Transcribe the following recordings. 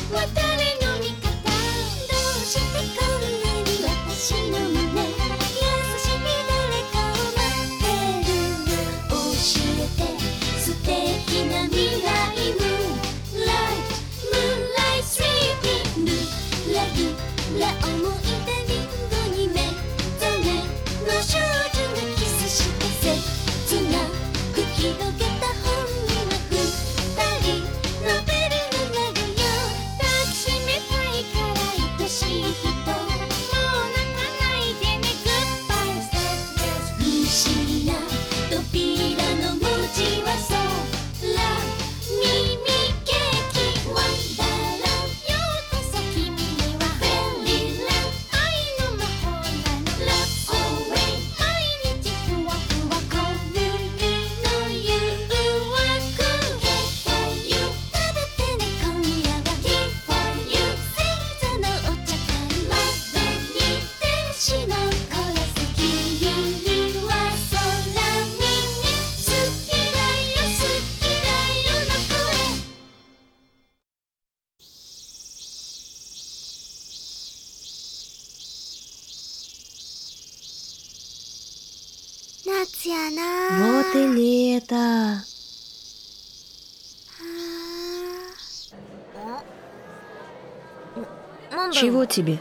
Вот и лето. Чего тебе?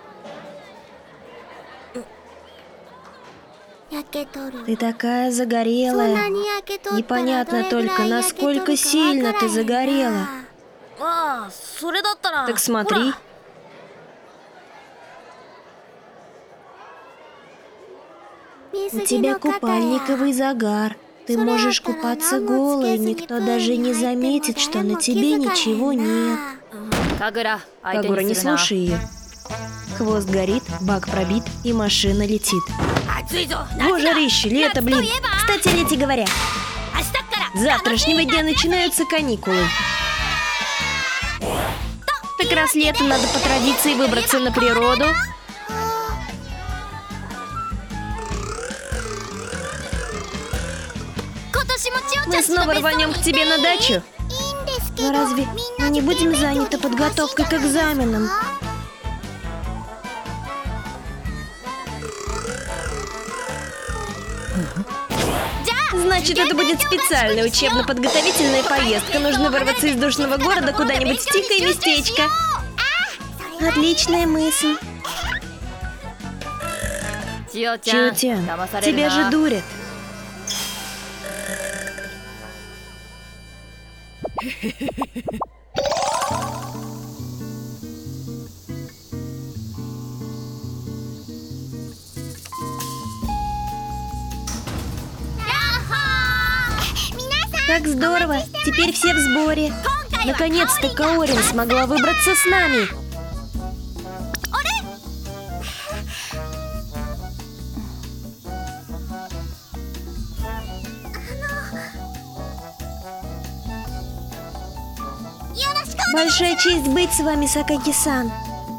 Ты такая загорелая. Непонятно только, насколько сильно ты загорела. Так смотри. У тебя купальниковый загар. Ты можешь купаться голой, никто даже не заметит, что на тебе ничего нет. Кагура, не слушай ее. Хвост горит, бак пробит и машина летит. О, жарище, лето, блин. Кстати, о лете говоря, с завтрашнего дня начинаются каникулы. Так раз лето, надо по традиции выбраться на природу. Мы снова рванем к тебе на дачу. Но разве мы не будем заняты подготовкой к экзаменам? Значит, это будет специальная учебно-подготовительная поездка. Нужно вырваться из душного города куда-нибудь в тихое местечко. Отличная мысль. Чиотян, тебя же дурят. Как здорово! Теперь все в сборе. Наконец-то Каорин смогла выбраться с нами. Большая честь быть с вами, Сакаки-сан.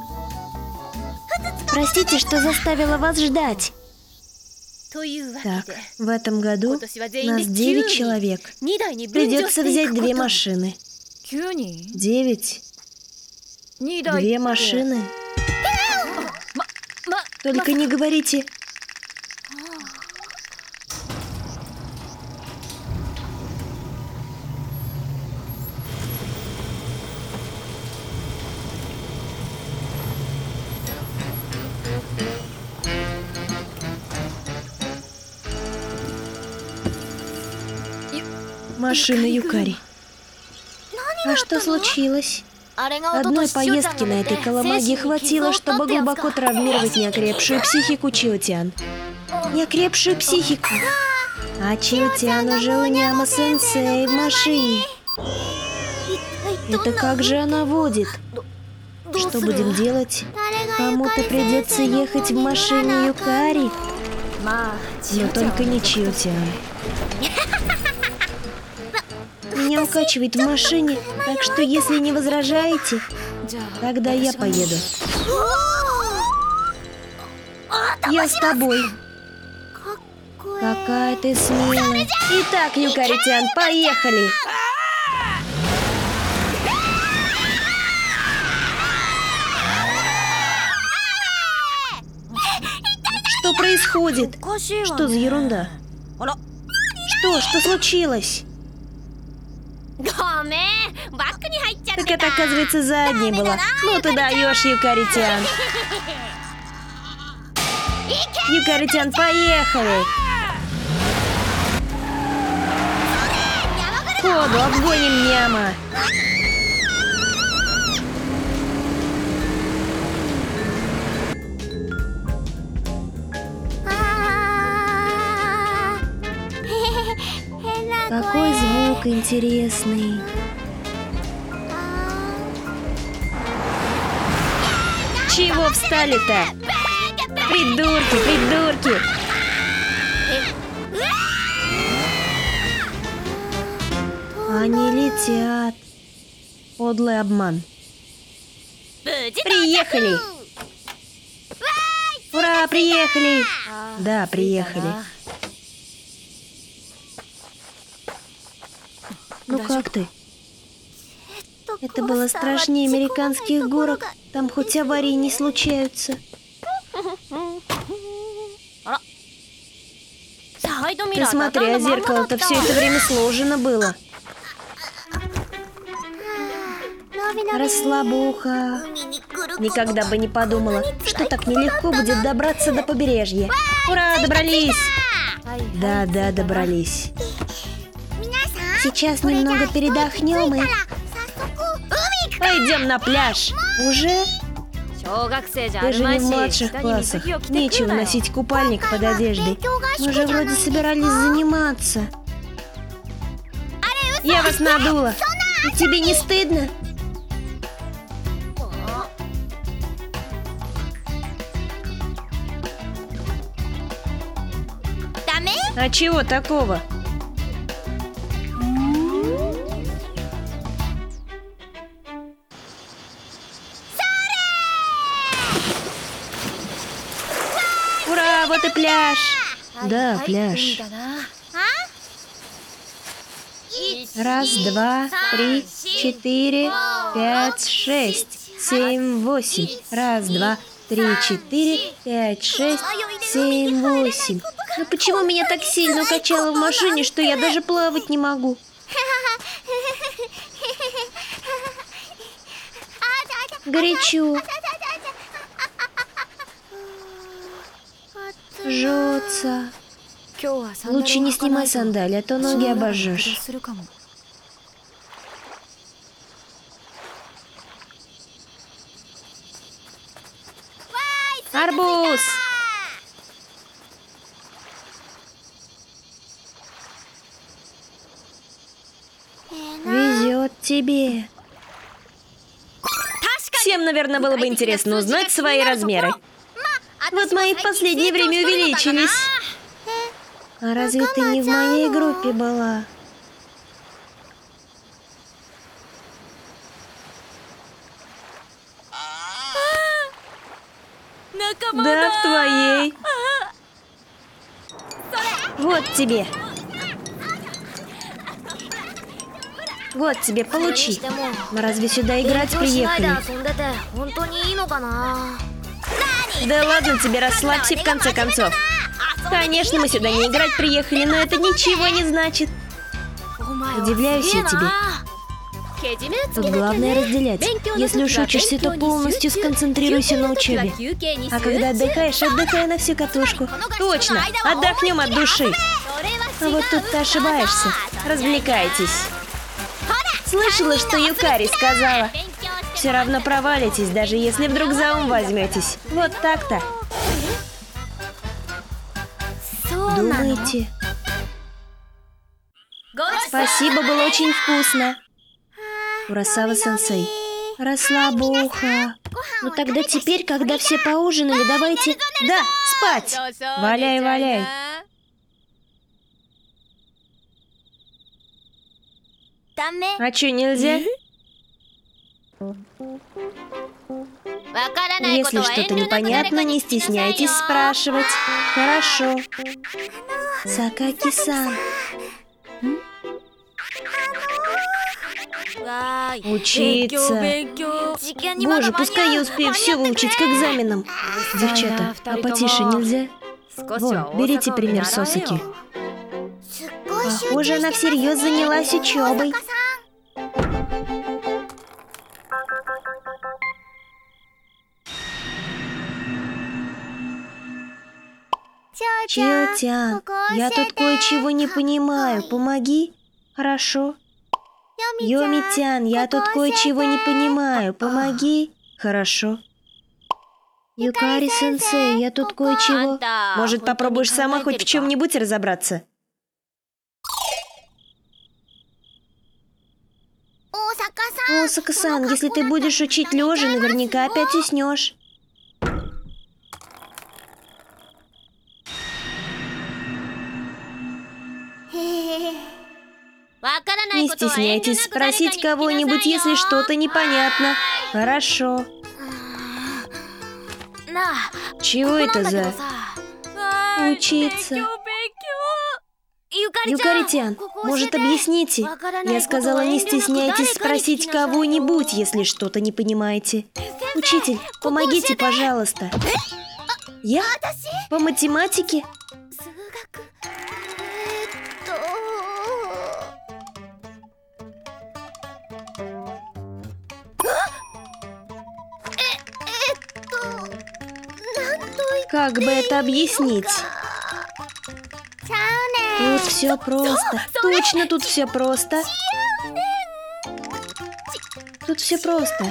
Простите, что заставила вас ждать. Так, в этом году нас 9 человек. Придется взять 2 машины. 9? 2 машины? Только не говорите... Машина Юкари. А что случилось? Одной поездки на этой колымаге хватило, чтобы глубоко травмировать неокрепшую психику Чиотян. Неокрепшую психику? А Чиотян уже у Няма-сенсей в машине. Это как же она водит? Что будем делать? Кому-то придется ехать в машине Юкари. Но только не Чиотян. Меня укачивает в машине, так что если не возражаете, тогда я поеду. Я с тобой. Какая ты смелая. Итак, Юкари-тян, поехали! происходит? Что за ерунда? Что случилось? Так это, оказывается, задней была. Ну ты даешь, Юкари-тян. Юкари-тян, поехали! Ходу, обгоним Няма. Какой звук интересный. Чего встали-то? Придурки! Они летят. Подлый обман. Приехали! Ура, приехали! Да, приехали. Ну как ты? Это было страшнее американских горок. Там хоть аварии не случаются. Ты смотри, а зеркало-то все это время сложено было. Расслабуха. Никогда бы не подумала, что так нелегко будет добраться до побережья. Ура, добрались! Да, добрались. Сейчас немного передохнем и... Пойдем на пляж. Уже? Ты же не в младших классах. Нечего носить купальник под одеждой. Мы же вроде собирались заниматься. Я вас надула. И тебе не стыдно? А чего такого? Ура, вот и пляж. Да, пляж. Раз, два, три, четыре, пять, шесть, семь, восемь. Раз, два, три, четыре, пять, шесть, семь, восемь. Ну почему меня так сильно качало в машине, что я даже плавать не могу? Горячо. Жжется. Лучше не снимай сандали, а то ноги обожжешь. Арбуз! Везет тебе. Всем, наверное, было бы интересно узнать свои размеры. Вот мои в последнее время увеличились. А разве ты не в моей группе была? Да, в твоей. Вот тебе. Вот тебе, получи. Мы разве сюда играть приехали? Да ладно тебе, расслабься в конце концов. Конечно, мы сюда не играть приехали, но это ничего не значит. Удивляюсь я тебе. Тут главное разделять. Если уж учишься, то полностью сконцентрируйся на учебе. А когда отдыхаешь, отдыхай на всю катушку. Точно, отдохнем от души. А вот тут ты ошибаешься. Развлекайтесь. Слышала, что Юкари сказала? Все равно провалитесь, даже если вдруг за ум возьметесь. Вот так-то. Думаете? Спасибо, было очень вкусно. Урасава-сенсей. Расслабуха. Ну тогда теперь, когда все поужинали, давайте... Да, спать! Валяй, валяй. А чё, нельзя? Если что-то непонятно, не стесняйтесь спрашивать. Хорошо. Сакаки-сан. Учиться. Боже, пускай я успею все выучить к экзаменам. Девчата, а потише нельзя? Вот, берите пример с Осаки. Похоже, она всерьез занялась учебой. Чио-тян, я тут кое-чего не понимаю. Помоги. Хорошо. Йоми-тян, я тут кое-чего не понимаю. Помоги. Хорошо. Юкари-сенсей, я тут кое-чего... Может, попробуешь сама хоть в чем-нибудь разобраться? Осака-сан, если ты будешь учить лежа, наверняка опять уснешь. Не стесняйтесь спросить кого-нибудь, если что-то непонятно. Хорошо. Чего это за... Учиться. Юкари-тян, может, объясните? Я сказала, не стесняйтесь спросить кого-нибудь, если что-то не понимаете. Учитель, помогите, пожалуйста. Я? По математике? Как бы это объяснить? Тут все просто. Точно, тут все просто. Тут все просто.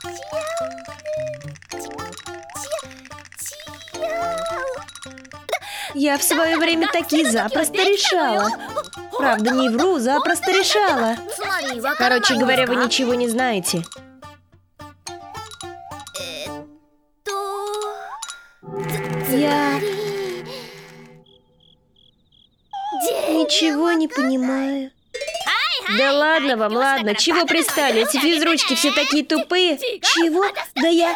Я в свое время такие запросто решала. Правда, не вру, запросто решала. Короче говоря, вы ничего не знаете. Я... ничего не понимаю. Да ладно вам, ладно. Чего пристали? Эти физручки все такие тупые. Чего? Да я...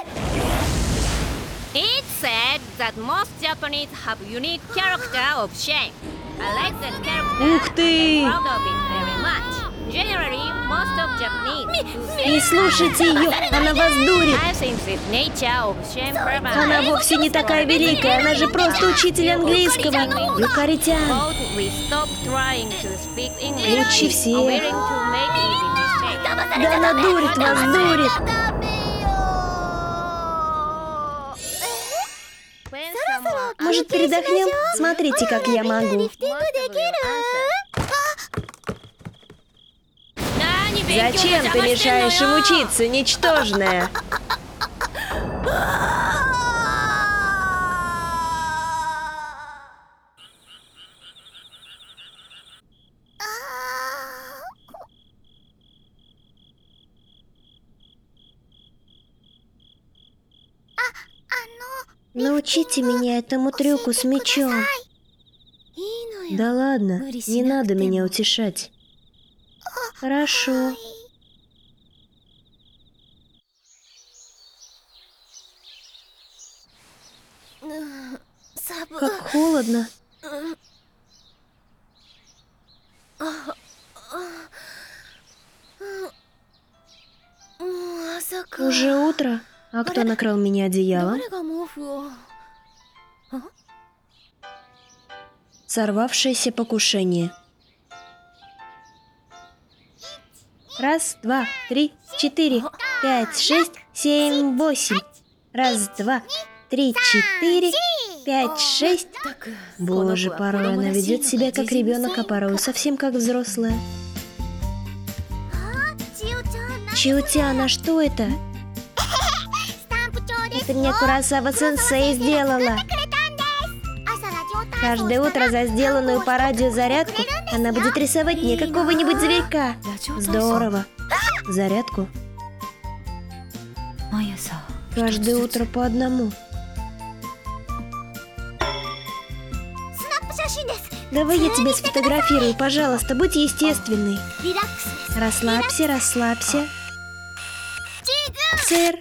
It said that most Japanese have unique character of shame. I like that character. Ух ты! Proud of it very much. Generally, most of Japanese. Не слушайте ее, она вас дурит. I think the nature of shame prevalent. Она вовсе не такая великая, она же просто учитель английского. Юкари-тян. Both we stop trying to speak English. Лучше всех. Willing to make easy mistakes. Да она дурит вас, дурит. When someone Может, передохнем? Смотрите, как я могу. Зачем ты мешаешь им учиться, ничтожная? Научите меня этому трюку с мечом. Да ладно, не надо меня утешать. Хорошо. Как холодно. Уже утро. А кто накрыл меня одеялом? Сорвавшееся покушение. 1, 2, 3, 4, 5, 6, 7, 8. 1, 2, 3, 4, 5, 6. Боже, порой она ведет себя как ребенок, а порой совсем как взрослая. Чио-тян, а что это? Это мне Куросава-сенсей сделала. Каждое утро за сделанную по радио зарядку она будет рисовать мне какого-нибудь зверька. Здорово. Зарядку? Каждое утро по одному. Давай я тебя сфотографирую, пожалуйста, будь естественной. Расслабься, расслабься. Сэр.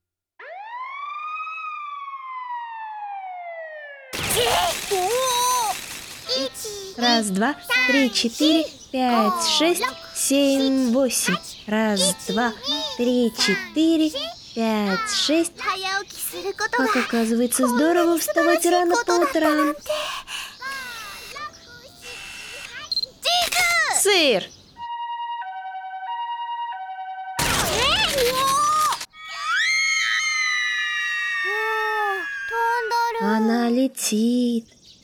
Раз, два, три, четыре, 5, 6, 7, 8. 1, 2, 3, 4, 5, 6. Как оказывается, здорово вставать рано по утрам. Сыр! Она летит.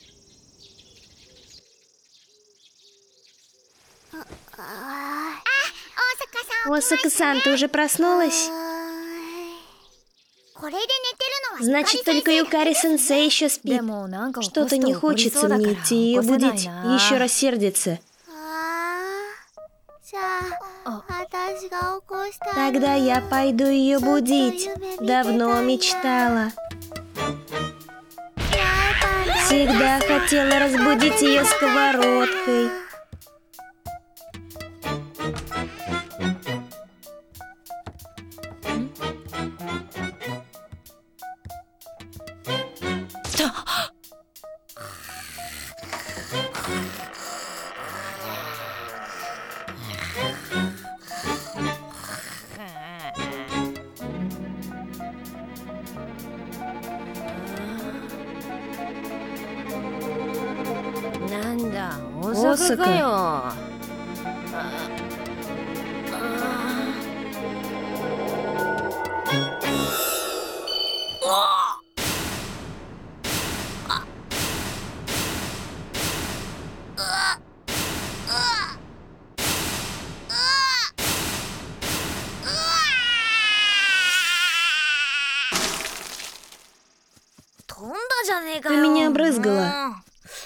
Осака-сан, ты уже проснулась? Значит, только Юкари-сенсей еще спит. Что-то не хочется мне идти ее будить. Еще рассердится. Тогда я пойду ее будить. Давно мечтала. Всегда хотела разбудить ее сковородкой. Осака. Ты меня обрызгала.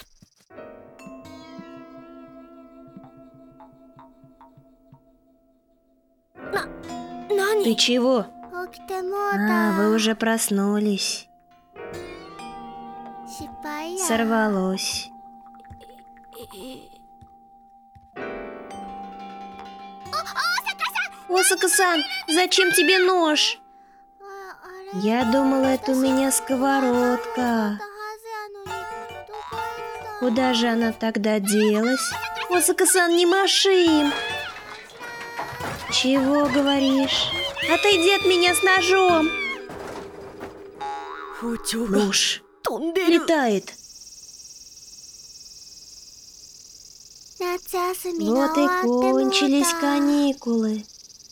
Ты чего? Вы уже проснулись. Сорвалось. Осака-сан, зачем тебе нож? Я думала, это у меня сковородка. Куда же она тогда делась? Осака-сан, не маши им. Чего говоришь? Отойди от меня с ножом. Нож летает. Вот и кончились каникулы.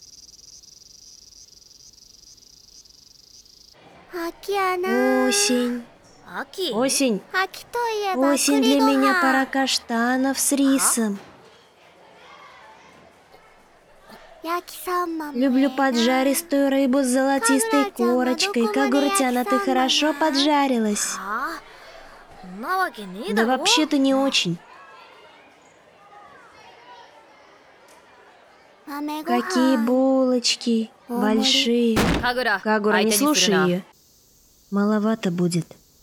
Осень. Осень. Осень для меня пора каштанов с рисом. Люблю поджаристую рыбу с золотистой корочкой. Кагура-тян, ты хорошо поджарилась? Да вообще-то не очень. Какие булочки большие. Кагура, не слушай ее. Маловато будет.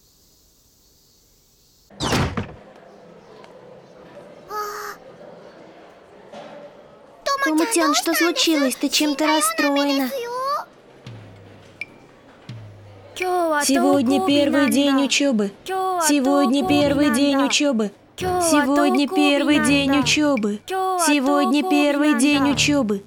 Тома-тян, что случилось? Ты чем-то расстроена? Сегодня первый день учебы. Сегодня первый день учебы. Сегодня первый день учебы. Сегодня первый день учебы.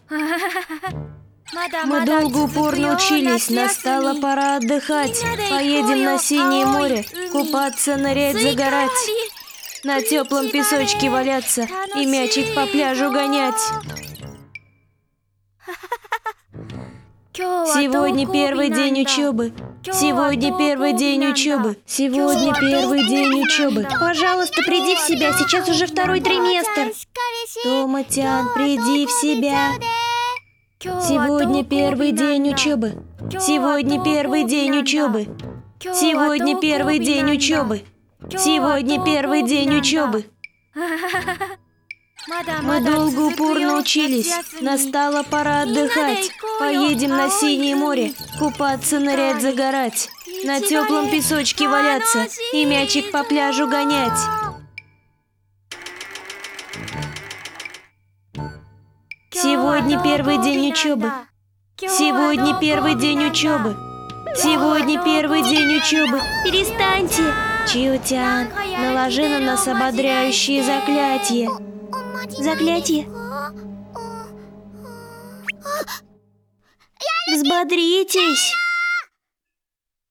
Мы долго упорно учились, настала пора отдыхать. Поедем на Синее море, купаться, нырять, загорать. На теплом песочке валяться и мячик по пляжу гонять. Сегодня первый день учебы. Сегодня первый день учебы. Сегодня первый день учебы. Пожалуйста, приди в себя, сейчас уже второй триместр. Тома-тян, приди в себя. Сегодня первый день учебы. Сегодня первый день учебы. Сегодня первый день учебы. Сегодня первый день учебы. Мы долго упорно учились. Настала пора отдыхать. Поедем на Синее море, купаться, нырять, загорать. На теплом песочке валяться и мячик по пляжу гонять. Сегодня первый день учебы. Сегодня первый день учебы. Сегодня первый день учебы. Перестаньте! Чио-тян, наложи на нас ободряющие заклятия. Заклятие. Взбодритесь.